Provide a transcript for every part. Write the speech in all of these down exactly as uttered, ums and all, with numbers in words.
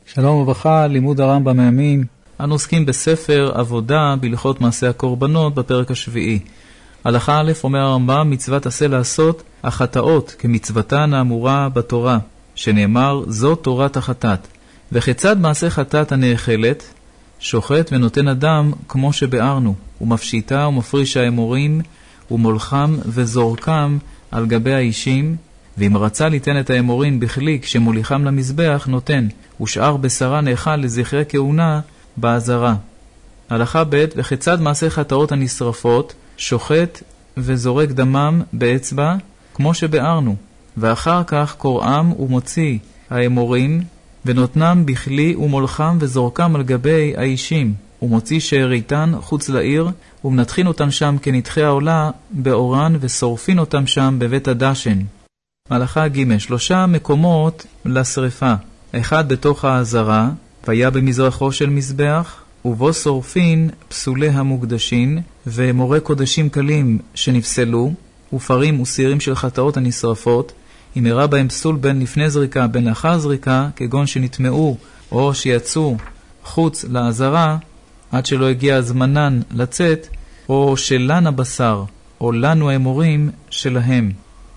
שלום וברכה, לימוד הרמב"ם מהימים. אנו עוסקים בספר עבודה בהלכות מעשה הקורבנות בפרק השביעי. הלכה א' אומר הרמב"ם, מצוות עשה לעשות החטאות כמצוותן האמורה בתורה, שנאמר זו תורת החטאת. וכיצד מעשה חטאת הנאכלת? שוחט ונותן אדם כמו שבארנו, ומפשיטה ומפריש האמורים, ומולחם וזורקם על גבי האישים, ואם רצה ליתן את האמורים בכלי כשמוליכם למזבח נותן, ושאר בשרה נאכל לזכרי כהונה בעזרה. הלכה ב' וכיצד מעשה חטאות הנשרפות? שוחט וזורק דמם באצבע כמו שבארנו, ואחר כך קוראם ומוציא האמורים, ונותנם בכלי ומולחם וזורקם על גבי האישים, ומוציא שאריתן חוץ לעיר, ומנתחין אותם שם כנתחי העולה באורן, ושורפין אותם שם בבית הדשן. הלכה ג' שלושה מקומות לשריפה, אחד בתוך העזרה, והיה במזרחו של מזבח, ובו שורפין פסולי המוקדשים, ומורה קודשים קלים שנפסלו, ופרים וסירים של חטאות הנשרפות, אם הראה בהם פסול בין לפני זריקה בין לאחר זריקה, כגון שנטמעו או שיצאו חוץ לעזרה, עד שלא הגיע הזמנן לצאת, או שלן הבשר, או לנו האמורים שלהם.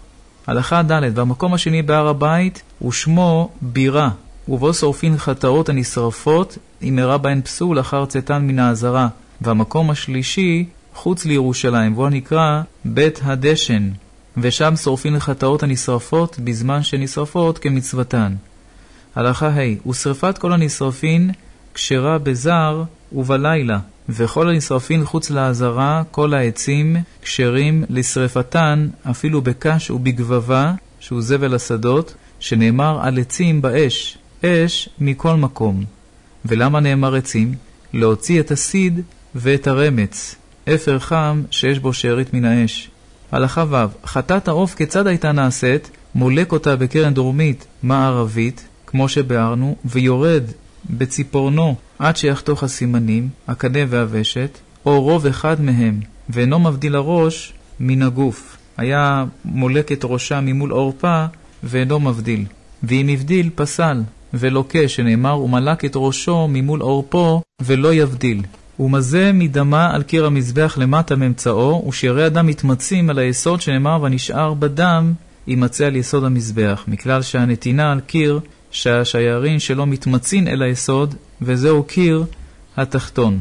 הלכה ד' והמקום השני בהר הבית הוא שמו בירה, ובו שורפין חטאות הנשרפות, אם הראה בהן פסול אחר צאתן מן העזרה. והמקום השלישי חוץ לירושלים, והוא נקרא בית הדשן, ושם שורפין חטאות הנשרפות בזמן שנשרפות כמצוותן. הלכה ה' ושרפת כל הנשרפין כשרה בזר ובלילה, וכל הנשרפין חוץ לעזרה, כל העצים כשרים לשרפתן אפילו בקש ובגבבה, שהוא זבל השדות, שנאמר על עצים באש, אש מכל מקום. ולמה נאמר עצים? להוציא את הסיד ואת הרמץ, אפר חם שיש בו שארית מן האש. הלכה ו' חטאת העוף כיצד הייתה נעשית? מולק אותה בקרן דרומית מערבית, כמו שבארנו, ויורד בציפורנו עד שיחתוך הסימנים, הקנה והוושת, או רוב אחד מהם, ואינו מבדיל הראש מן הגוף. היה מולק את ראשה ממול עורפה, ואינו מבדיל. ואם הבדיל, פסל, ולוקה, שנאמר, ומלק את ראשו ממול עורפו, ולא יבדיל. ומזה מדמה על קיר המזבח למטה ממצאו, ושירי הדם מתמצים על היסוד שנאמר, ונשאר בדם יימצא על יסוד המזבח, מכלל שהנתינה על קיר, שהשיירים שלו מתמצין אל היסוד, וזהו קיר התחתון.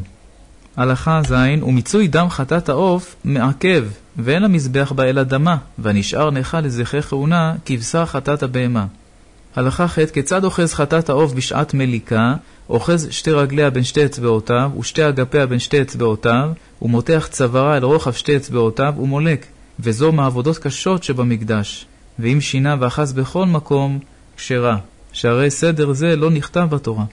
הלכה זין, ומיצוי דם חטאת העוף מעכב, ואין המזבח בה אלא דמה, ונשאר נאכל לזכרי כהונה כבשר חטאת הבהמה. הלכה ח' כיצד אוחז חטאת העוף בשעת מליקה? אוחז שתי רגליה בין שתי אצבעותיו, ושתי אגפיה בין שתי אצבעותיו, ומותח צווארה אל רוחב שתי אצבעותיו, ומולק, וזו מעבודות קשות שבמקדש. ואם שינה ואחז בכל מקום, כשרה, שהרי סדר זה לא נכתב בתורה.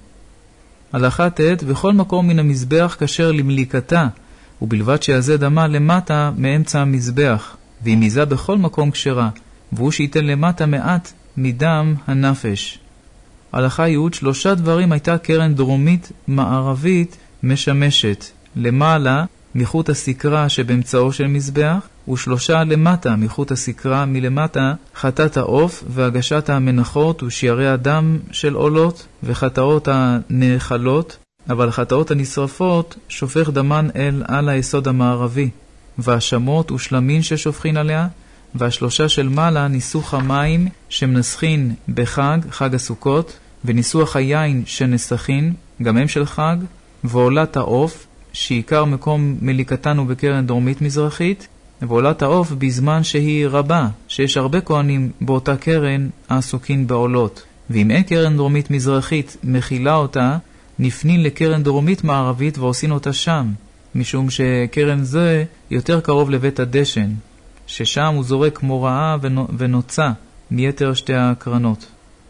הלכה ט' וכל מקום מן המזבח כשר למליקתה, ובלבד שיעזה דמה למטה מאמצע המזבח, והיא מיזה בכל מקום כשרה, והוא שייתן למטה מעט מדם הנפש. הלכה י' שלושה דברים הייתה קרן דרומית מערבית משמשת, למעלה מחוט הסקרה שבאמצעו של מזבח, ושלושה למטה מחוט הסקרה מלמטה חטאת העוף והגשת המנחות ושיערי הדם של עולות וחטאות הנאכלות, אבל חטאות הנשרפות שופך דמן אל על היסוד המערבי, והשמות ושלמין ששופכין עליה, והשלושה של מעלה ניסוך המים שמנסחין בחג, חג הסוכות, וניסוח היין שנסחין, גם הם של חג, ועולת העוף, שעיקר מקום מליקתנו בקרן דרומית מזרחית, ועולת העוף בזמן שהיא רבה, שיש הרבה כהנים באותה קרן העסוקין בעולות. ואם אין קרן דרומית מזרחית מכילה אותה, נפנין לקרן דרומית מערבית ועושים אותה שם, משום שקרן זה יותר קרוב לבית הדשן, ששם הוא זורק כמו רעה ונוצה מיתר שתי הקרנות.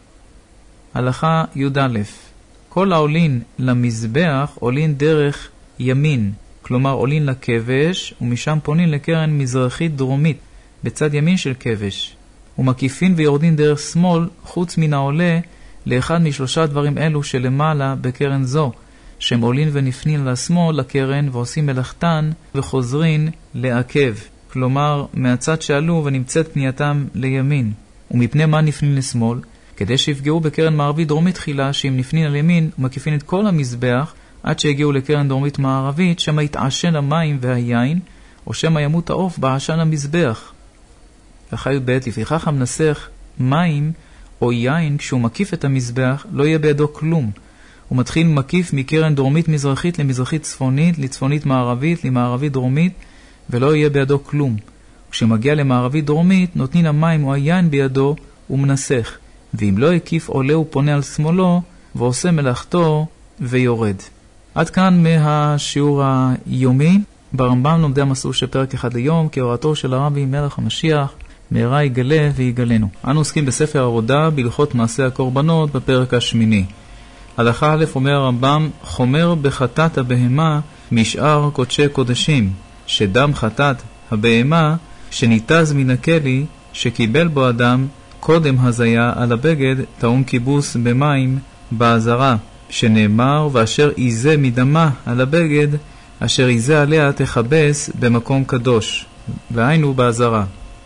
הלכה י"א כל העולין למזבח עולין דרך ימין, כלומר עולין לכבש, ומשם פונין לקרן מזרחית דרומית, בצד ימין של כבש, ומקיפין ויורדין דרך שמאל, חוץ מן העולה, לאחד משלושה דברים אלו שלמעלה בקרן זו, שהם עולין ונפנין לשמאל לקרן, ועושים מלאכתן וחוזרין לעכב, כלומר מהצד שעלו ונמצאת פנייתם לימין. ומפני מה נפנין לשמאל? כדי שיפגעו בקרן מערבית דרומית תחילה, שאם נפנין על ימין ומקיפין את כל המזבח, עד שהגיעו לקרן דרומית מערבית, שמה יתעשן המים והיין, או שמה ימות העוף בעשן המזבח. לחיות ב' לפיכך המנסח מים או יין, כשהוא מקיף את המזבח, לא יהיה בידו כלום. הוא מתחיל מקיף מקרן דרומית מזרחית למזרחית צפונית, לצפונית מערבית, למערבית דרומית, ולא יהיה בידו כלום. כשמגיע למערבית דרומית, נותנין המים או היין בידו ומנסח. ואם לא הקיף עולה ופונה על שמאלו, ועושה מלאכתו ויורד. עד כאן מהשיעור היומי. ברמב"ם לומדי המסלול של פרק אחד ליום, כהוראתו של הרבי מלך המשיח, מהרה יגלה ויגלנו. אנו עוסקים בספר עבודה בהלכות מעשה הקורבנות בפרק השמיני. הלכה א' אומר הרמב"ם, חומר בחטאת הבהמה משאר קודשי קודשים, שדם חטאת הבהמה שניתז מן הכלי שקיבל בו אדם קודם הזיה על הבגד טעון כיבוס במים בעזרה, שנאמר ואשר איזה מדמה על הבגד אשר איזה עליה תכבס במקום קדוש, והיינו בעזרה.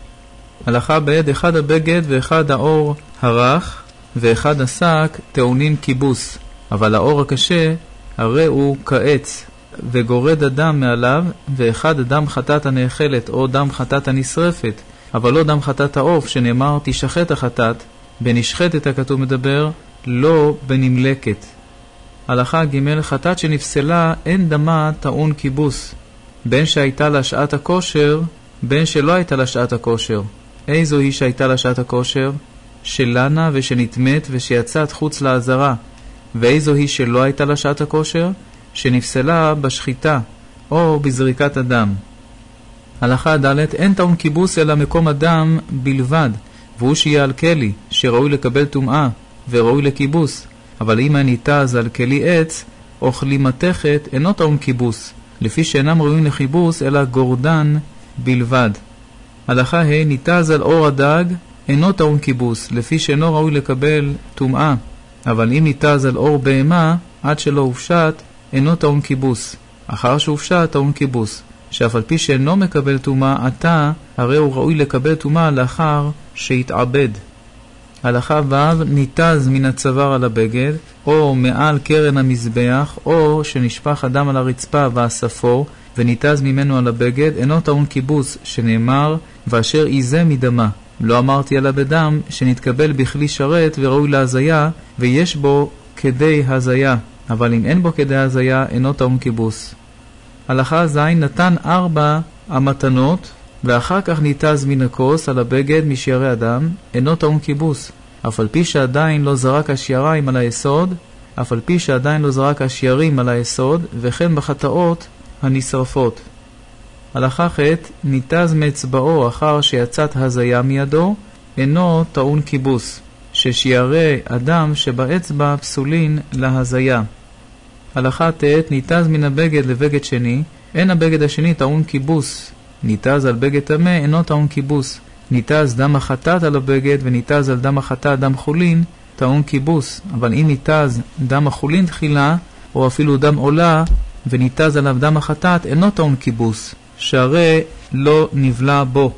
הלכה בעד אחד הבגד ואחד האור הרך ואחד השק טעונין כיבוס, אבל האור הקשה הרי הוא כעץ וגורד הדם מעליו, ואחד דם חטאת הנאכלת או דם חטאת הנשרפת, אבל לא דם חטאת העוף, שנאמר תשחט החטאת, בנשחטת הכתוב מדבר, לא בנמלקת. הלכה ג' חטאת שנפסלה אין דמה טעון כיבוס, בין שהייתה לה שעת הכושר, בין שלא הייתה לה שעת הכושר. איזו היא שהייתה לה שעת הכושר? שלנה ושנתמת ושיצאת חוץ לעזרה. ואיזו היא שלא הייתה לה שעת הכושר? שנפסלה בשחיטה או בזריקת הדם. הלכה ד' אין טעון כיבוס אלא מקום הדם בלבד, והוא שיהיה על כלי שראוי לקבל טומאה וראוי לכיבוס. אבל אם הניתז על כלי עץ או כלי מתכת אינו טעון כיבוס, לפי שאינם ראויים לכיבוס אלא גורדן בלבד. הלכה ה' ניתז על אור הדג אינו טעון כיבוס, לפי שאינו ראוי לקבל טומאה. אבל אם ניתז על אור בהמה עד שלא הופשט אינו טעון כיבוס. אחר שהופשט טעון כיבוס, שאף על פי שאינו מקבל טומאה עתה, הרי הוא ראוי לקבל טומאה לאחר שהתעבד. הלכה ו' ניתז מן הצוואר על הבגד, או מעל קרן המזבח, או שנשפך הדם על הרצפה והספור, וניתז ממנו על הבגד, אינו טעון כיבוס, שנאמר, ואשר איזה מדמה. לא אמרתי עליו בדם, שנתקבל בכלי שרת וראוי להזיה, ויש בו כדי הזיה. אבל אם אין בו כדי הזיה, אינו טעון כיבוס. הלכה ז' נתן ארבע המתנות, ואחר כך ניתז מן הכוס על הבגד משיירי אדם, אינו טעון כיבוס. אף על פי שעדיין לא זרק השייריים על היסוד, אף על פי שעדיין לא זרק השיירים על היסוד, וכן בחטאות הנשרפות. הלכה ח' ניתז מאצבעו אחר שיצאת הזיה מידו, אינו טעון כיבוס, ששיירי אדם שבאצבע פסולין להזיה. הלכה ט' ניתז מן הבגד לבגד שני, אין הבגד השני טעון כיבוס. ניתז על בגד טמא אינו טעון כיבוס. ניתז דם החטאת על הבגד וניתז על דם החטאת דם חולין טעון כיבוס. אבל אם ניתז דם החולין תחילה או אפילו דם עולה וניתז עליו דם החטאת אינו טעון כיבוס, שהרי לא נבלע בו.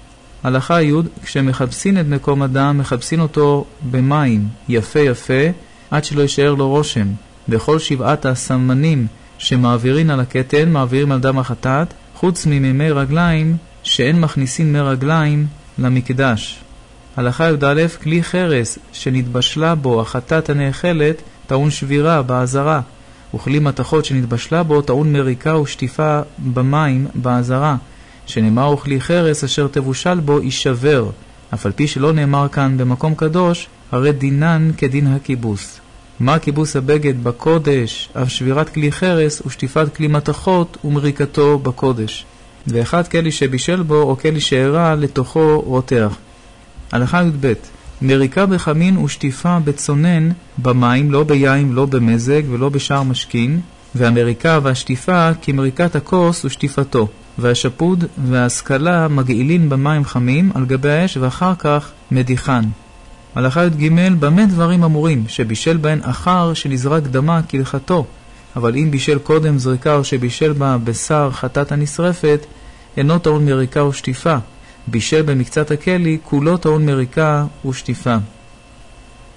הלכה י' כשמחפשים את מקום הדם מחפשים אותו במים יפה יפה עד שלא יישאר לו רושם. בכל שבעת הסמנים שמעבירים על הקטן מעבירים על דם החטאת, חוץ מממי רגליים שאין מכניסים מי רגליים למקדש. הלכה י"א כלי חרס שנתבשלה בו החטאת הנאכלת טעון שבירה בעזרה, וכלי מתכות שנתבשלה בו טעון מריקה ושטיפה במים בעזרה, שנאמר וכלי חרס אשר תבושל בו יישבר, אף על פי שלא נאמר כאן במקום קדוש, הרי דינן כדין הכיבוס. מה כיבוס הבגד בקודש, אף שבירת כלי חרס ושטיפת כלי מתכות ומריקתו בקודש. ואחד כלי שבישל בו או כלי שהרע לתוכו רותח. הלכה י"ב מריקה בחמין ושטיפה בצונן במים, לא ביין, לא במזג ולא בשאר משכין, והמריקה והשטיפה כמריקת הכוס ושטיפתו, והשפוד וההשכלה מגעילין במים חמים על גבי האש ואחר כך מדיחן. הלכה י"ג במה דברים אמורים שבישל בהן אחר שנזרק דמה כהלכתו, אבל אם בישל קודם זריקה או שבישל בה בשר חטאת הנשרפת אינו טעון מריקה ושטיפה, בישל במקצת הכלי כולו טעון מריקה ושטיפה.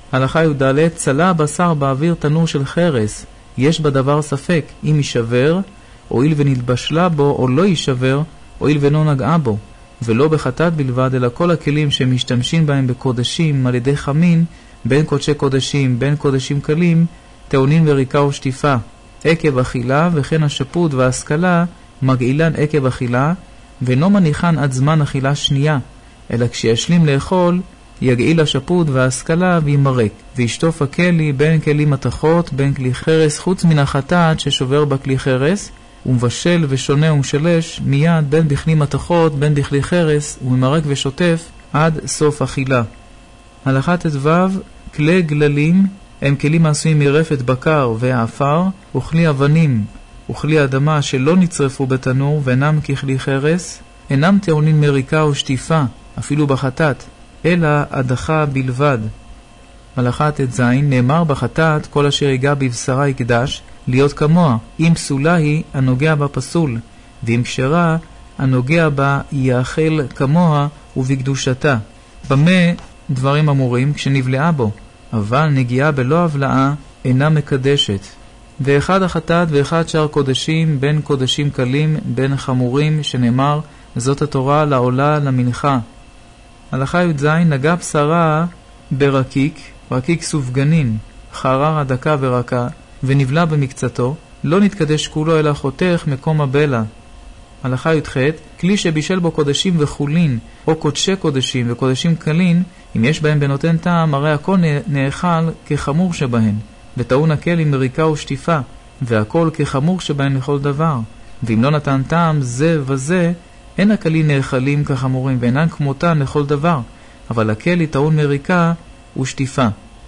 הלכה י"ד, צלה הבשר באוויר תנור של חרס, יש בדבר ספק, אם יישבר, הואיל ונתבשלה בו, או לא יישבר, הואיל ולא נגעה בו, ולא בחטאת בלבד, אלא כל הכלים שמשתמשים בהם בקודשים על ידי חמין, בין קודשי קודשים, בין קודשים קלים, טעונין וריקה ושטיפה, עקב אכילה, וכן השפוט וההשכלה מגעילן עקב אכילה, ולא מניחן עד זמן אכילה שנייה, אלא כשישלים לאכול, יגעיל השפוט וההשכלה וימרק, וישטוף הכלי בין כלי מתכות, בין כלי חרס, חוץ מן החטאת ששובר בכלי חרס, ומבשל ושונה ומשלש מיד בין בכלי מתכות, בין בכלי חרס, וממרק ושוטף עד סוף אכילה. הלכה ט"ו, כלי גללים הם כלים העשויים מרפת בקר ועפר, וכלי אבנים וכלי אדמה שלא נצרפו בתנור ואינם ככלי חרס, אינם טעונים מריקה ושטיפה, אפילו בחטאת, אלא הדחה בלבד. הלכה ט"ז, נאמר בחטאת כל אשר ייגע בבשרה יקדש, להיות כמוה, אם פסולה היא הנוגע בה פסול, ואם כשרה הנוגע בה יאכל כמוה ובקדושתה. במה דברים אמורים? כשנבלעה בו, אבל נגיעה בלא הבלעה אינה מקדשת. ואחד החטאת ואחד שאר קודשים, בין קודשים קלים, בין חמורים, שנאמר זאת התורה לעולה למנחה. הלכה י"ז, נגע בשרה ברקיק, רקיק סופגנין, חררה דקה ורקה, ונבלע במקצתו, לא נתקדש כולו אלא חותך מקום הבלע. הלכה י"ח, כלי שבישל בו קודשים וחולין, או קודשי קודשים וקודשים קלין, אם יש בהם בנותן טעם, הרי הכל נאכל כחמור שבהן, וטעון הכלי מריקה ושטיפה, והכל כחמור שבהן לכל דבר. ואם לא נתן טעם זה וזה, אין הכלי נאכלים כחמורים, ואינן כמותן לכל דבר, אבל הכלי טעון מריקה ושטיפה.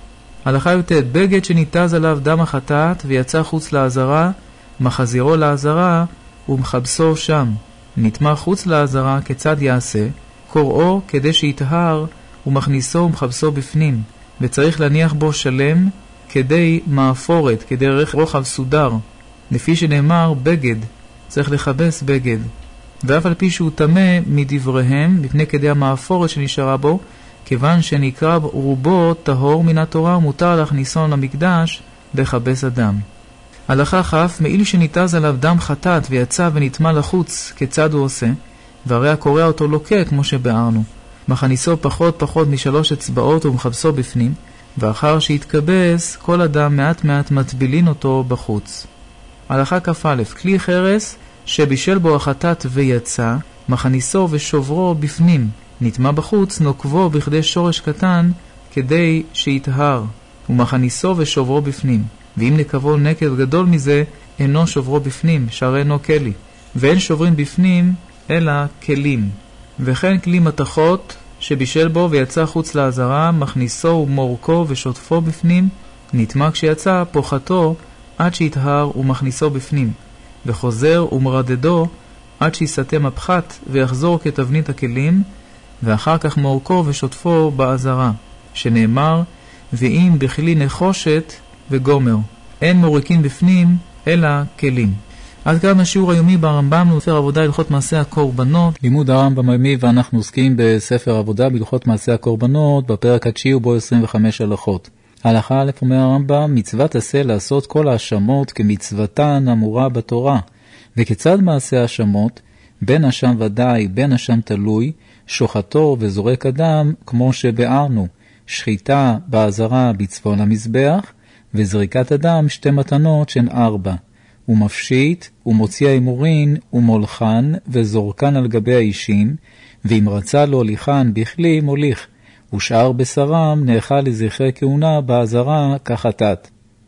הלכה י"ט, בגד שניתז עליו דם החטאת ויצא חוץ לעזרה, מחזירו לעזרה ומחבסו שם. נטמע חוץ לעזרה, כיצד יעשה? קוראו כדי שיטהר, ומכניסו ומחבסו בפנים, וצריך להניח בו שלם כדי מאפורת, כדרך רוחב סודר, לפי שנאמר בגד, צריך לחבס בגד. ואף על פי שהוא תמה מדבריהם, מפני כדי המאפורת שנשארה בו, כיוון שנקרא רובו טהור מן התורה, ומותר להכניסו למקדש בחבס אדם. הלכה כ', מעיל שניתז עליו דם חטאת ויצא ונטמע לחוץ, כיצד הוא עושה? והרי הקורא אותו לוקה, כמו שבארנו. מכניסו פחות פחות משלוש אצבעות ומחבסו בפנים, ואחר שהתקבס, כל אדם מעט מעט מטבילין אותו בחוץ. הלכה כ"א, כלי חרס שבישל בו החטאת ויצא, מכניסו ושוברו בפנים, נטמע בחוץ, נוקבו בכדי שורש קטן כדי שיטהר, ומכניסו ושוברו בפנים. ואם נקבו נקב גדול מזה, אינו שוברו בפנים, שהרי אינו כלי, ואין שוברים בפנים אלא כלים. וכן כלי מתכות שבישל בו ויצא חוץ לעזרה, מכניסו ומורקו ושוטפו בפנים, נטמע כשיצא פוחתו עד שיטהר ומכניסו בפנים, וחוזר ומרדדו עד שיסתם הפחת ויחזור כתבנית הכלים, ואחר כך מורקו ושוטפו בעזרה, שנאמר ואם בכלי נחושת וגומר, אין מורקים בפנים אלא כלים. עד כאן השיעור היומי ברמב"ם בספר עבודה הלכות מעשה הקורבנות. לימוד הרמב"ם היומי, ואנחנו עוסקים בספר עבודה בהלכות מעשה הקורבנות בפרק התשיעי ובו עשרים וחמש הלכות. הלכה א', אומר הרמב"ם, מצוות עשה לעשות כל האשמות כמצוותן אמורה בתורה. וכיצד מעשה האשמות? בין אשם ודאי, בין אשם תלוי, שוחטו וזורק אדם, כמו שבארנו, שחיטה בעזרה בצפון המזבח, וזריקת אדם שתי מתנות שהן ארבע. ומפשיט, ומוציא האמורין, ומולחן, וזורקן על גבי האישין, ואם רצה לו הוליכן בכלי, מוליך, ושאר בשרם נאכל לזכרי כהונה בעזרה כחטאת.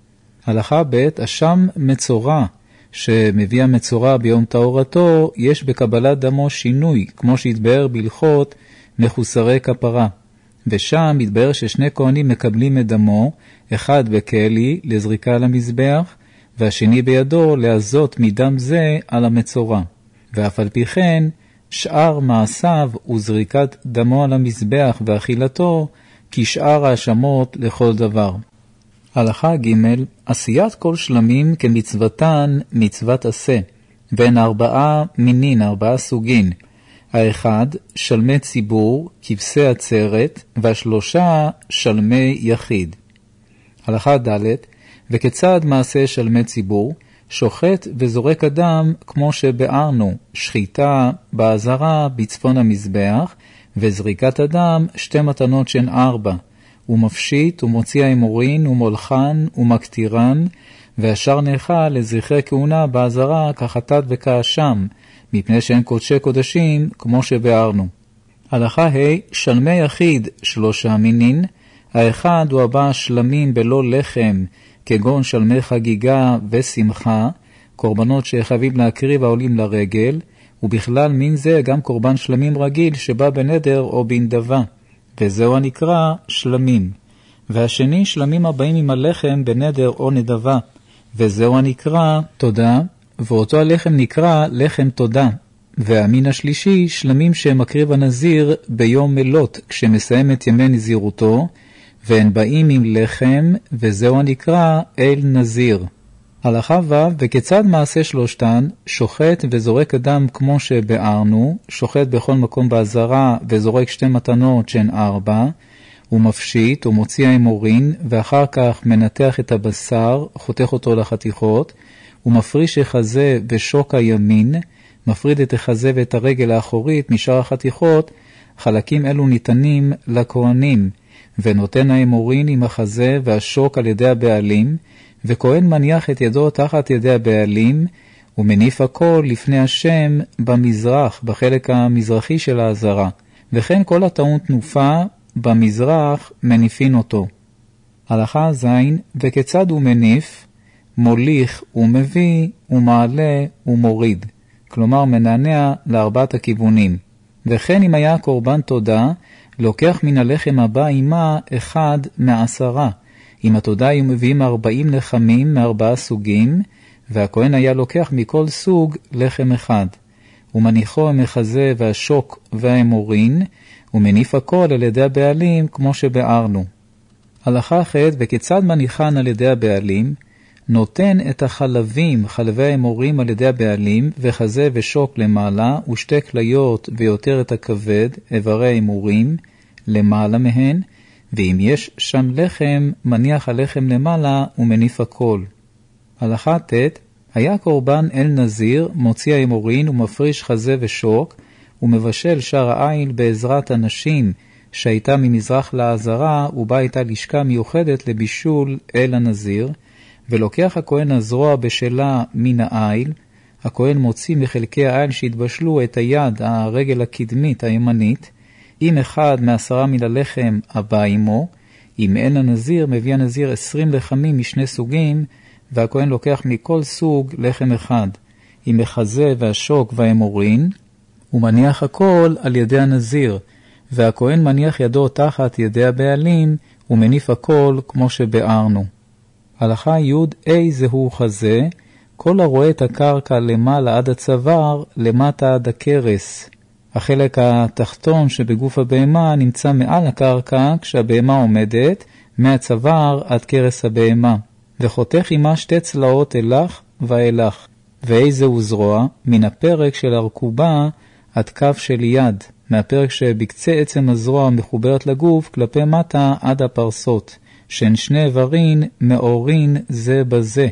הלכה ב', אשם מצורע, שמביא המצורע ביום טהרתו, יש בקבלת דמו שינוי, כמו שהתבאר בהלכות מחוסרי כפרה. ושם התבאר ששני כהנים מקבלים את דמו, אחד בכלי לזריקה על המזבח, והשני בידו לעזות מדם זה על המצורע. ואף על פי כן, שאר מעשיו וזריקת דמו על המזבח ואכילתו, כשאר האשמות לכל דבר. הלכה ג', עשיית כל שלמים כמצוותן מצוות עשה, בין ארבעה מינין, ארבעה סוגין. האחד, שלמי ציבור, כבשי עצרת, והשלושה, שלמי יחיד. הלכה ד' וכיצד מעשה שלמי ציבור, שוחט וזורק אדם כמו שבארנו, שחיטה בעזרה בצפון המזבח, וזריקת אדם שתי מתנות שהן ארבע, ומפשיט ומוציא האמורין ומולחן ומקטירן, והשאר נאכל לזכרי כהונה בעזרה כחטאת וכאשם, מפני שהן קודשי קודשים כמו שבארנו. הלכה ה' שלמי יחיד שלושה מינין, האחד הוא הבא שלמים בלא לחם, כגון שלמי חגיגה ושמחה, קורבנות שחייבים להקריב העולים לרגל, ובכלל מין זה גם קורבן שלמים רגיל שבא בנדר או בנדבה, וזהו הנקרא שלמים. והשני שלמים הבאים עם הלחם בנדר או נדבה, וזהו הנקרא תודה, ואותו הלחם נקרא לחם תודה. והמין השלישי שלמים שמקריב הנזיר ביום מלות כשמסיים את ימי נזירותו, והן באים עם לחם, וזהו הנקרא אל נזיר. הלכה ו' וכיצד מעשה שלושתן, שוחט וזורק אדם כמו שבארנו, שוחט בכל מקום בעזרה וזורק שתי מתנות שהן ארבע, הוא מפשיט ומוציא האמורין, ואחר כך מנתח את הבשר, חותך אותו לחתיכות, הוא מפריש החזה ושוק הימין, מפריד את החזה ואת הרגל האחורית משאר החתיכות, חלקים אלו ניתנים לכהנים, ונותן האמורין עם החזה והשוק על ידי הבעלים, וכהן מניח את ידו תחת ידי הבעלים, ומניף הכל לפני השם במזרח, בחלק המזרחי של העזרה, וכן כל הטעון תנופה במזרח מניפין אותו. הלכה ז' וכיצד הוא מניף, מוליך ומביא ומעלה ומוריד, כלומר מנענע לארבעת הכיוונים. וכן אם היה קורבן תודה, לוקח מן הלחם הבא עמה אחד מעשרה. עם התודה היו מביאים ארבעים לחמים מארבעה סוגים, והכהן היה לוקח מכל סוג לחם אחד. ומניחו המחזה והשוק והאמורין, ומניף הכל על ידי הבעלים כמו שבארנו. הלכה ח' וכיצד מניחן על ידי הבעלים, נותן את החלבים, חלבי האמורים על ידי הבעלים, וחזה ושוק למעלה, ושתי כליות ויותר את הכבד, איברי האמורים, למעלה מהן, ואם יש שם לחם, מניח הלחם למעלה ומניף הכל. הלכה ט' היה קורבן אל נזיר, מוציא האמורין ומפריש חזה ושוק, ומבשל שער העיל בעזרת הנשים שהייתה ממזרח לעזרה, ובה הייתה לשכה מיוחדת לבישול אל הנזיר, ולוקח הכהן הזרוע בשלה מן העיל, הכהן מוציא מחלקי העיל שהתבשלו את היד, הרגל הקדמית הימנית, אם אחד מעשרה מן הלחם הבא עמו, אם אין הנזיר, מביא הנזיר עשרים לחמים משני סוגים, והכהן לוקח מכל סוג לחם אחד, עם החזה והשוק והאמורין, הוא מניח הכל על ידי הנזיר, והכהן מניח ידו תחת ידי הבעלים, ומניף הכל כמו שבארנו. הלכה י' אי זהו חזה, כל הרואה את הקרקע למעלה עד הצוואר, למטה עד הקרס. החלק התחתון שבגוף הבהמה נמצא מעל הקרקע כשהבהמה עומדת, מהצוואר עד קרס הבהמה, וחותך עמה שתי צלעות אלך ואלך. ואי זהו זרוע, מן הפרק של הרכובה עד כף של יד, מהפרק שבקצה עצם הזרוע מחוברת לגוף כלפי מטה עד הפרסות, שהן שני איברים מאורין זה בזה.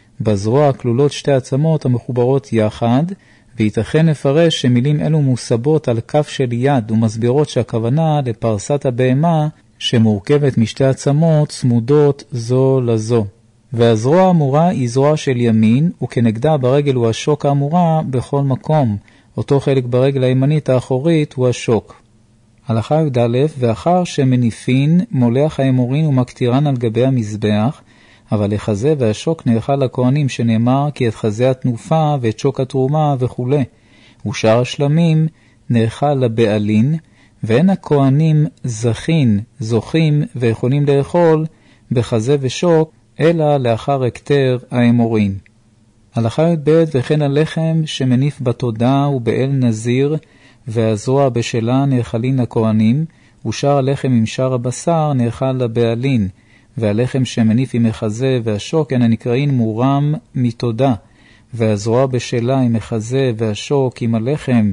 בזרוע כלולות שתי עצמות המחוברות יחד, וייתכן לפרש שמילים אלו מוסבות על כף של יד ומסבירות שהכוונה לפרסת הבהמה שמורכבת משתי עצמות צמודות זו לזו. והזרוע האמורה היא זרוע של ימין, וכנגדה ברגל הוא השוק האמורה בכל מקום. אותו חלק ברגל הימנית האחורית הוא השוק. הלכה י"א ואחר שמניפין מולח האמורין ומקטירן על גבי המזבח, אבל החזה והשוק נאכל לכהנים שנאמר כי את חזה התנופה ואת שוק התרומה וכו'. ושאר השלמים נאכל לבעלין, ואין הכהנים זכין, זוכים ויכולים לאכול בחזה ושוק, אלא לאחר הקטר האמורין. הלכה י"ב וכן הלחם שמניף בתודה ובאל נזיר, והזרוע בשלה נאכלין לכהנים, ושאר הלחם עם שאר הבשר נאכל לבעלין, והלחם שמניף עם החזה והשוק הן הנקראים מורם מתודה, והזרוע בשלה עם החזה והשוק עם הלחם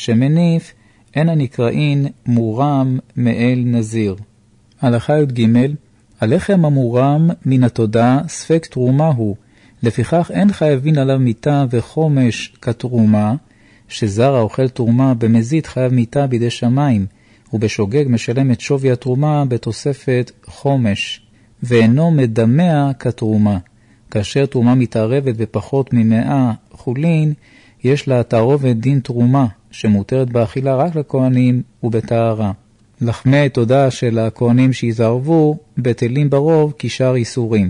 שמניף הן הנקראים מורם מאל נזיר. הלכה י"ג הלחם המורם מן התודה ספק תרומה הוא, לפיכך אין חייבין עליו מיתה וחומש כתרומה, שזר האוכל תרומה במזית חייב מיתה בידי שמיים, ובשוגג משלם את שווי התרומה בתוספת חומש, ואינו מדמע כתרומה. כאשר תרומה מתערבת בפחות ממאה חולין, יש לה תערובת דין תרומה, שמותרת באכילה רק לכהנים ובטהרה. לחמי תודה של הכהנים שיזרבו, בטלים ברוב כשאר איסורים.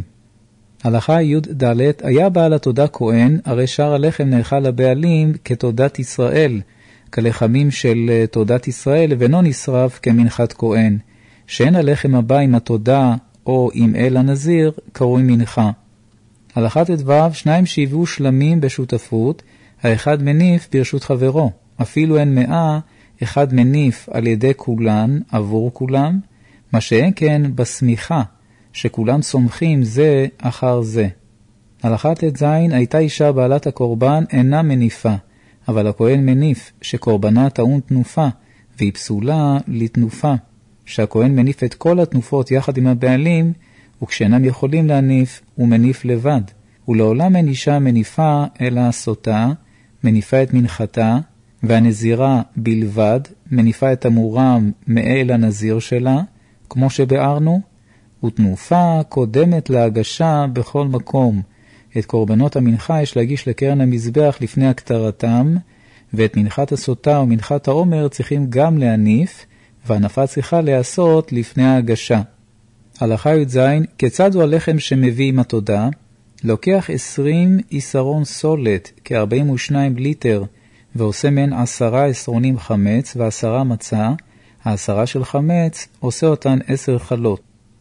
הלכה י' ד' היה בעל התודה כהן, הרי שאר הלחם נאכל לבעלים כתודת ישראל, כלחמים של תודת ישראל, ואינו נשרף כמנחת כהן, שאין הלחם הבא עם התודה או עם אל הנזיר, קרוי מנחה. הלכה ט"ו, שניים שהביאו שלמים בשותפות, האחד מניף ברשות חברו, אפילו אין מאה, אחד מניף על ידי כולן, עבור כולם, מה שאין כן בסמיכה, שכולם סומכים זה אחר זה. הלכה ט"ז, הייתה אישה בעלת הקורבן אינה מניפה, אבל הכהן מניף שקורבנה טעון תנופה, והיא פסולה לתנופה, שהכהן מניף את כל התנופות יחד עם הבעלים, וכשאינם יכולים להניף, הוא מניף לבד. ולעולם אין אישה מניפה אלא סוטה, מניפה את מנחתה, והנזירה בלבד, מניפה את המורם מאל הנזיר שלה, כמו שבארנו, ותנופה קודמת להגשה בכל מקום. את קורבנות המנחה יש להגיש לקרן המזבח לפני הקטרתם, ואת מנחת הסוטה ומנחת העומר צריכים גם להניף, והנפה צריכה להיעשות לפני ההגשה. הלכה י"ז, כיצד הוא הלחם שמביא עם התודה? לוקח עשרים עשרון סולת, כ-ארבעים ושניים ליטר, ועושה מן עשרה עשרונים חמץ ועשרה מצה, העשרה של חמץ עושה אותן עשר חלות.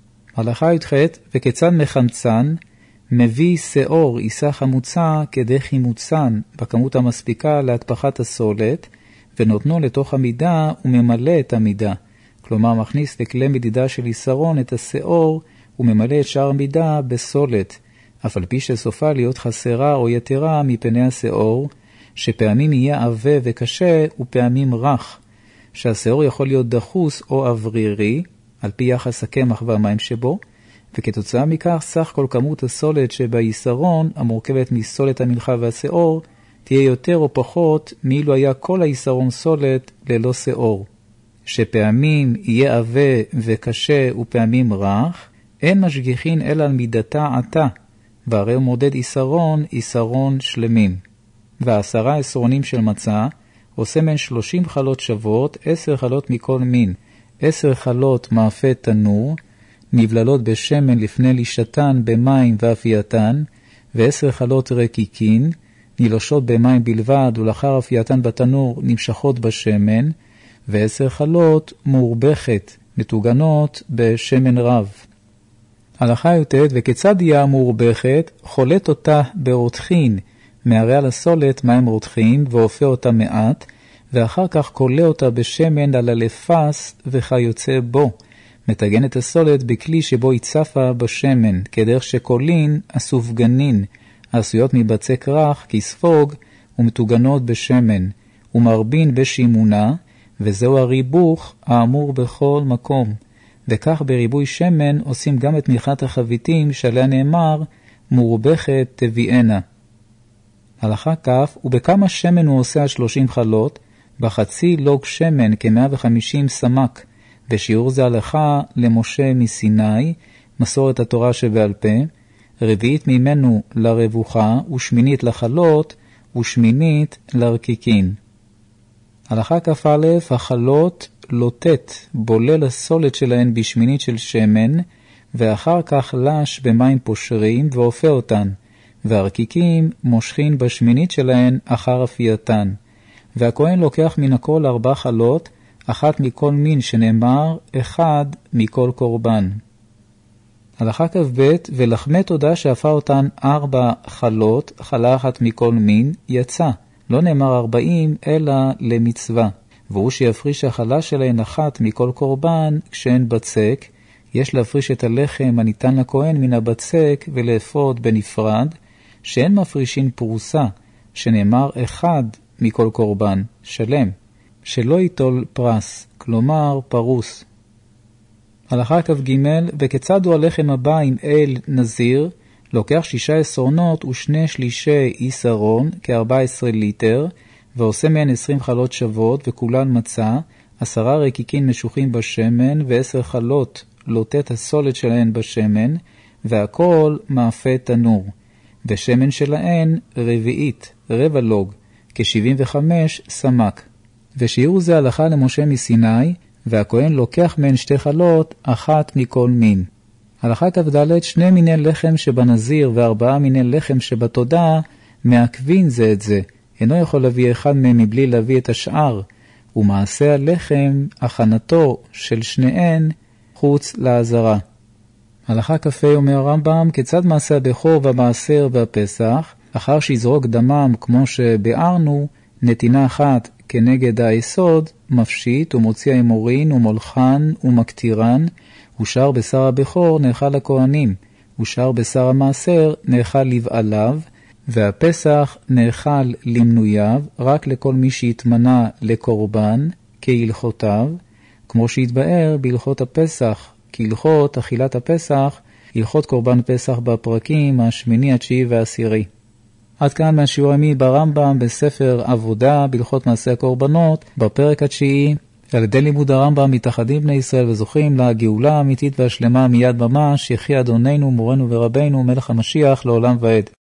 הלכה י"ח, וכיצד מחמצן? מביא שאור עיסה חמוצה כדי חימוצן בכמות המספיקה להתפחת הסולת, ונותנו לתוך המידה וממלא את המידה. כלומר מכניס לכלי מדידה של עיסרון את השאור וממלא את שאר המידה בסולת, אף על פי שסופה להיות חסרה או יתרה מפני השאור, שפעמים יהיה עבה וקשה ופעמים רך, שהשאור יכול להיות דחוס או אוורירי, על פי יחס הקמח והמים שבו, וכתוצאה מכך סך כל כמות הסולת שבעיסרון, המורכבת מסולת המנחה והשאור, תהיה יותר או פחות מאילו היה כל העיסרון סולת ללא שאור. שפעמים יהיה עבה וקשה ופעמים רך, אין משגיחין אלא על מידתה עתה, והרי הוא מודד עיסרון, עיסרון שלמים. והעשרה עשרונים של מצה, עושה מן שלושים חלות שוות, עשר חלות מכל מין, עשר חלות מאפה תנור, נבללות בשמן לפני לישתן במים ואפייתן, ועשר חלות רקיקין, נילושות במים בלבד ולאחר אפייתן בתנור נמשכות בשמן, ועשר חלות מורבכת, מתוגנות בשמן רב. הלכה י"ט, וכיצד יהיה מורבכת? חולט אותה ברותחין, מערה על הסולת מים רותחין, ואופה אותה מעט, ואחר כך קולה אותה בשמן על הלפס וכיוצא בו. מתגן את הסולת בכלי שבו היא צפה בשמן, כדרך שקולין הסופגנין, העשויות מבצק רך, כספוג, ומתוגנות בשמן, ומרבין בשימונה, וזהו הריבוך האמור בכל מקום. וכך בריבוי שמן עושים גם את מלכת החביתים, שעליה נאמר, מורבכת תביאנה. הלכה כף, ובכמה שמן הוא עושה השלושים חלות? בחצי לוג שמן כ-מאה וחמישים סמק, ושיעור זה הלכה למשה מסיני, מסורת התורה שבעל פה, רביעית ממנו לרבוחה, ושמינית לחלות, ושמינית לרקיקין. הלכה כף א', החלות לוטט, בולל הסולת שלהן בשמינית של שמן, ואחר כך לש במים פושרים ואופה אותן, והרקיקים מושכין בשמינית שלהן אחר אפייתן. והכהן לוקח מן הכל ארבע חלות, אחת מכל מין שנאמר, אחד מכל קורבן. הלכה כ"ב, ולחמי תודה שאפה אותן ארבע חלות, חלה אחת מכל מין, יצא. לא נאמר ארבעים, אלא למצווה. והוא שיפריש החלה שלהן אחת מכל קורבן, כשאין בצק, יש להפריש את הלחם הניתן לכהן מן הבצק ולאפוד בנפרד, שאין מפרישין פרוסה, שנאמר אחד מכל קורבן, שלם, שלא ייטול פרס, כלומר פרוס. הלכה כ"ג, וכיצד הוא הלחם הבא עם אל נזיר, לוקח שישה עשרונות ושני שלישי איסרון, כ-ארבע עשרה ליטר, ועושה מהן עשרים חלות שוות, וכולן מצה, עשרה רקיקין משוחים בשמן, ועשר חלות לוטט הסולת שלהן בשמן, והכל מאפה תנור. ושמן שלהן רביעית, רבע לוג, כ-שבעים וחמש סמק. ושיעור זה הלכה למשה מסיני, והכהן לוקח מהן שתי חלות, אחת מכל מין. הלכה כ"ד, שני מיני לחם שבנזיר וארבעה מיני לחם שבתודה, מעכבין זה את זה. אינו יכול להביא אחד מהם מבלי להביא את השאר, ומעשה הלחם, הכנתו של שניהן, חוץ לעזרה. הלכה כ"ה אומר הרמב"ם, כיצד מעשה הבכור והמעשר והפסח, אחר שיזרוק דמם כמו שבארנו, נתינה אחת כנגד היסוד, מפשיט ומוציא האמורין ומולחן ומקטירן, ושאר בשר הבכור נאכל לכהנים, ושאר בשר המעשר נאכל לבעליו, והפסח נאכל למנוייו, רק לכל מי שהתמנה לקורבן, כהלכותיו, כמו שהתבאר בהלכות הפסח, כהלכות אכילת הפסח, הלכות קורבן פסח בפרקים השמיני, התשיעי והעשירי. עד כאן מהשיעור היומי ברמב"ם בספר עבודה בהלכות מעשה הקורבנות, בפרק התשיעי. על ידי לימוד הרמב"ם מתאחדים בני ישראל וזוכים לגאולה האמיתית והשלמה מיד ממש, יחי אדוננו מורנו ורבנו מלך המשיח לעולם ועד.